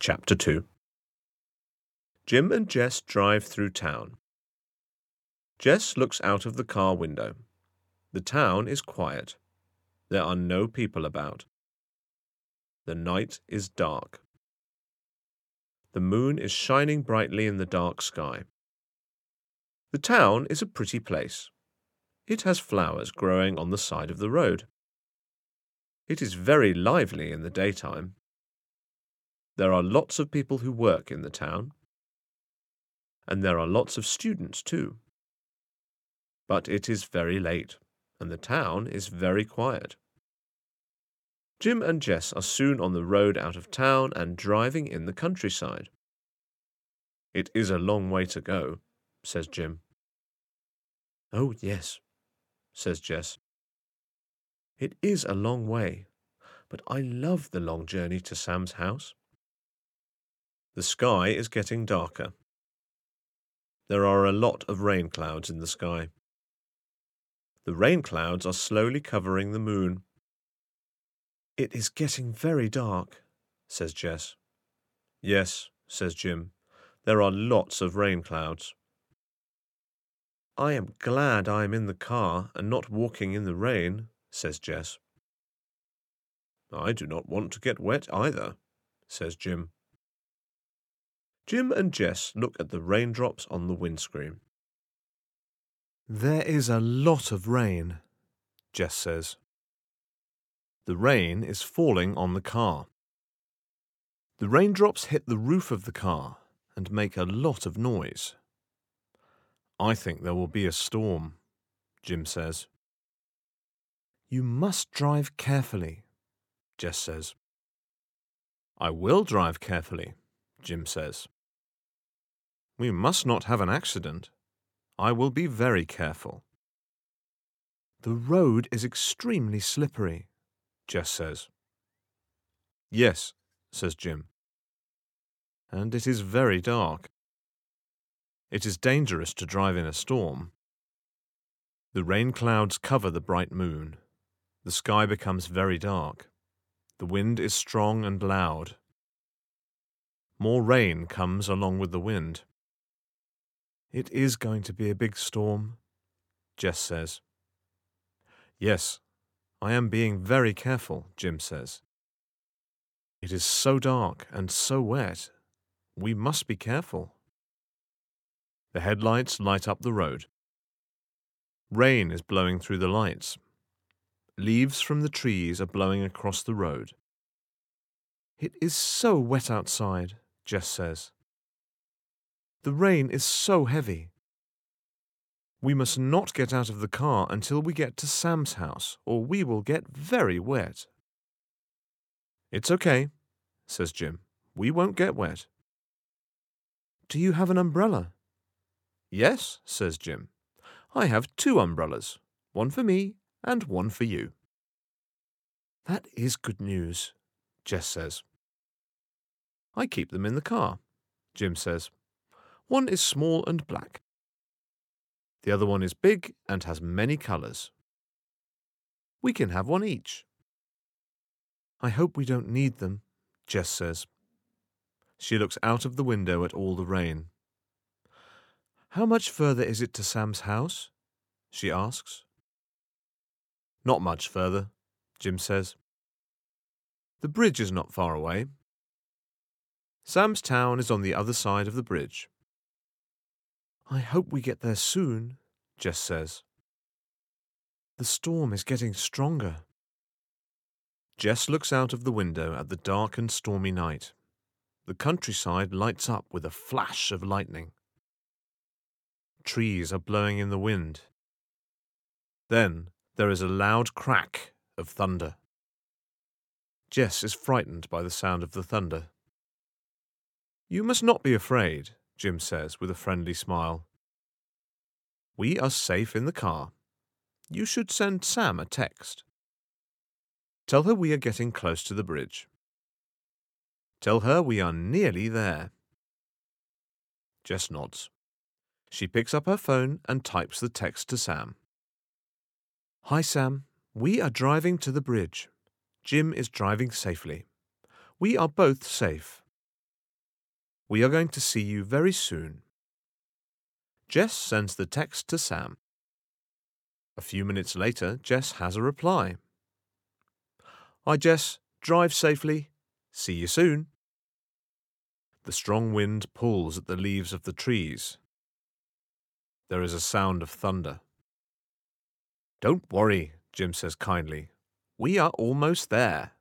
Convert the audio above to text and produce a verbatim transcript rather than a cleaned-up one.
Chapter two. Jim and Jess drive through town. Jess looks out of the car window. The town is quiet. There are no people about. The night is dark. The moon is shining brightly in the dark sky. The town is a pretty place. It has flowers growing on the side of the road. It is very lively in the daytime. There are lots of people who work in the town. And there are lots of students too. But it is very late, and the town is very quiet. Jim and Jess are soon on the road out of town and driving in the countryside. "It is a long way to go," says Jim. "Oh, yes," says Jess. "It is a long way, but I love the long journey to Sam's house." The sky is getting darker. There are a lot of rain clouds in the sky. The rain clouds are slowly covering the moon. "It is getting very dark," says Jess. "Yes," says Jim. "There are lots of rain clouds." "I am glad I am in the car and not walking in the rain," says Jess. "I do not want to get wet either," says Jim. Jim and Jess look at the raindrops on the windscreen. "There is a lot of rain," Jess says. The rain is falling on the car. The raindrops hit the roof of the car and make a lot of noise. "I think there will be a storm," Jim says. "You must drive carefully," Jess says. "I will drive carefully," Jim says. "We must not have an accident. I will be very careful." "The road is extremely slippery," Jess says. "Yes," says Jim. "And it is very dark. It is dangerous to drive in a storm." The rain clouds cover the bright moon. The sky becomes very dark. The wind is strong and loud. More rain comes along with the wind. "It is going to be a big storm," Jess says. "Yes, I am being very careful," Jim says. "It is so dark and so wet. We must be careful." The headlights light up the road. Rain is blowing through the lights. Leaves from the trees are blowing across the road. "It is so wet outside," Jess says. "The rain is so heavy. We must not get out of the car until we get to Sam's house, or we will get very wet." "It's okay," says Jim. "We won't get wet." "Do you have an umbrella?" "Yes," says Jim. "I have two umbrellas, one for me and one for you." "That is good news," Jess says. "I keep them in the car," Jim says. "One is small and black. The other one is big and has many colors. We can have one each." "I hope we don't need them," Jess says. She looks out of the window at all the rain. "How much further is it to Sam's house?" she asks. "Not much further," Jim says. "The bridge is not far away. Sam's town is on the other side of the bridge." "I hope we get there soon," Jess says. "The storm is getting stronger." Jess looks out of the window at the dark and stormy night. The countryside lights up with a flash of lightning. Trees are blowing in the wind. Then there is a loud crack of thunder. Jess is frightened by the sound of the thunder. "You must not be afraid," Jim says with a friendly smile. "We are safe in the car. You should send Sam a text. Tell her we are getting close to the bridge. Tell her we are nearly there." Jess nods. She picks up her phone and types the text to Sam. "Hi, Sam. We are driving to the bridge. Jim is driving safely. We are both safe. We are going to see you very soon. Jess sends the text to Sam. A few minutes later, Jess has a reply. Hi Jess, drive safely. See you soon. The strong wind pulls at the leaves of the trees. There is a sound of thunder. Don't worry, Jim says kindly. We are almost there.